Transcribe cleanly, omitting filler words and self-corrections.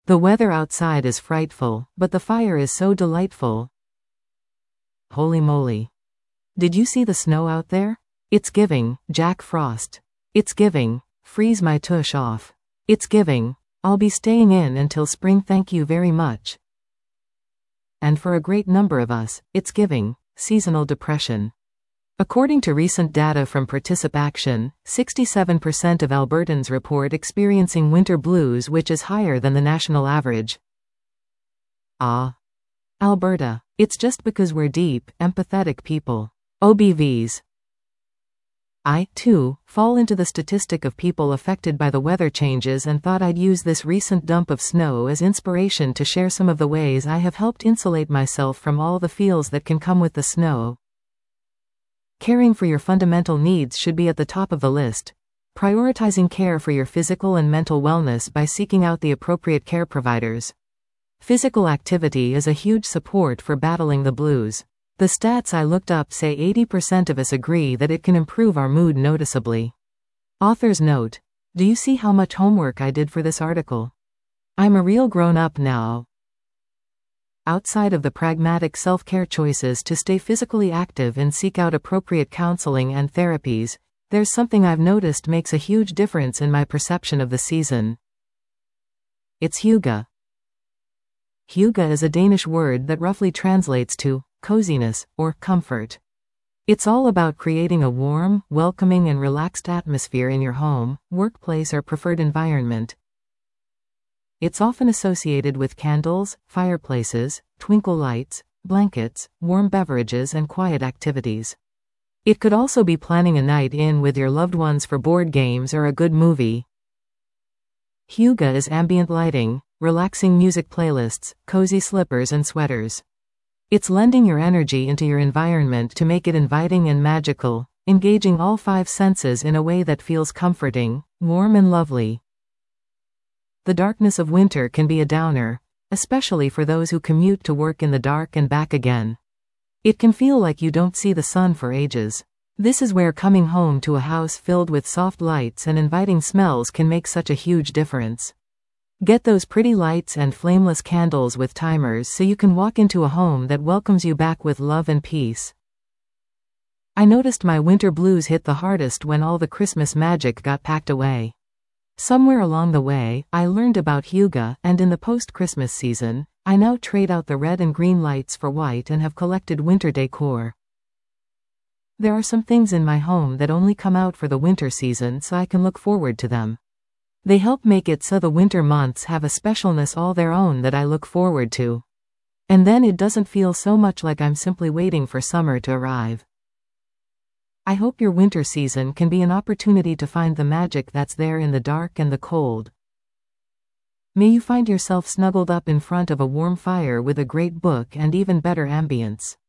The weather outside is frightful, but the fire is so delightful. Holy moly. Did you see the snow out there? It's giving, Jack Frost. It's giving, freeze my tush off. It's giving, I'll be staying in until spring, thank you very much. And for a great number of us, it's giving, seasonal depression. According to recent data from ParticipAction, 67% of Albertans report experiencing winter blues, which is higher than the national average. Ah. Alberta. It's just because we're deep, empathetic people. OBVs. I, too, fall into the statistic of people affected by the weather changes and thought I'd use this recent dump of snow as inspiration to share some of the ways I have helped insulate myself from all the feels that can come with the snow. Caring for your fundamental needs should be at the top of the list. Prioritizing care for your physical and mental wellness by seeking out the appropriate care providers. Physical activity is a huge support for battling the blues. The stats I looked up say 80% of us agree that it can improve our mood noticeably. Author's note. Do you see how much homework I did for this article? I'm a real grown-up now. Outside of the pragmatic self-care choices to stay physically active and seek out appropriate counseling and therapies, there's something I've noticed makes a huge difference in my perception of the season. It's hygge. Hygge is a Danish word that roughly translates to coziness or comfort. It's all about creating a warm, welcoming and relaxed atmosphere in your home, workplace or preferred environment. It's often associated with candles, fireplaces, twinkle lights, blankets, warm beverages and quiet activities. It could also be planning a night in with your loved ones for board games or a good movie. Hygge is ambient lighting, relaxing music playlists, cozy slippers and sweaters. It's lending your energy into your environment to make it inviting and magical, engaging all 5 senses in a way that feels comforting, warm and lovely. The darkness of winter can be a downer, especially for those who commute to work in the dark and back again. It can feel like you don't see the sun for ages. This is where coming home to a house filled with soft lights and inviting smells can make such a huge difference. Get those pretty lights and flameless candles with timers so you can walk into a home that welcomes you back with love and peace. I noticed my winter blues hit the hardest when all the Christmas magic got packed away. Somewhere along the way, I learned about hygge, and in the post-Christmas season, I now trade out the red and green lights for white and have collected winter decor. There are some things in my home that only come out for the winter season so I can look forward to them. They help make it so the winter months have a specialness all their own that I look forward to. And then it doesn't feel so much like I'm simply waiting for summer to arrive. I hope your winter season can be an opportunity to find the magic that's there in the dark and the cold. May you find yourself snuggled up in front of a warm fire with a great book and even better ambience.